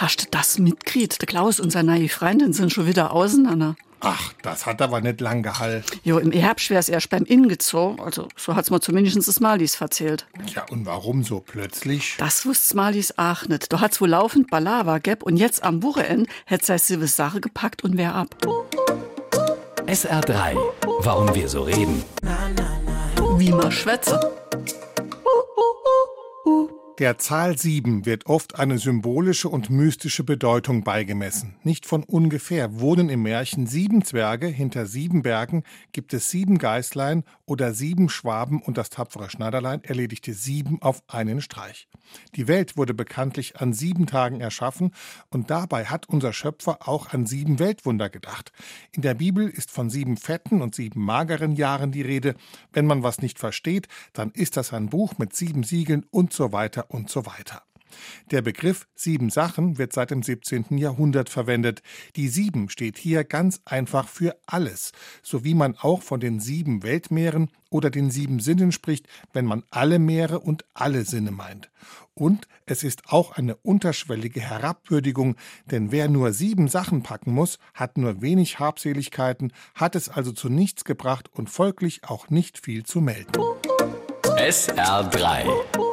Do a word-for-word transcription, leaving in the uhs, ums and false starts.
Hast du das mitgekriegt? Der Klaus und seine neue Freundin sind schon wieder auseinander. Ach, das hat aber nicht lang gehalten. Jo, im Herbst wär's erst beim Inn gezogen. Also, so hat's mir zumindest das Malis erzählt. Ja, und warum so plötzlich? Das wusste Malis auch nicht. Da hat's wohl laufend Balava geb und jetzt am Wochenende hätt sei sie Sache gepackt und wär ab. S R drei. Warum wir so reden. Wie man schwätze. Der Zahl sieben wird oft eine symbolische und mystische Bedeutung beigemessen. Nicht von ungefähr wohnen im Märchen sieben Zwerge, hinter sieben Bergen gibt es sieben Geißlein oder sieben Schwaben und das tapfere Schneiderlein erledigte sieben auf einen Streich. Die Welt wurde bekanntlich an sieben Tagen erschaffen und dabei hat unser Schöpfer auch an sieben Weltwunder gedacht. In der Bibel ist von sieben fetten und sieben mageren Jahren die Rede. Wenn man was nicht versteht, dann ist das ein Buch mit sieben Siegeln und so weiter und so weiter. Der Begriff sieben Sachen wird seit dem siebzehnten Jahrhundert verwendet. Die sieben steht hier ganz einfach für alles, so wie man auch von den sieben Weltmeeren oder den sieben Sinnen spricht, wenn man alle Meere und alle Sinne meint. Und es ist auch eine unterschwellige Herabwürdigung, denn wer nur sieben Sachen packen muss, hat nur wenig Habseligkeiten, hat es also zu nichts gebracht und folglich auch nicht viel zu melden. S R drei.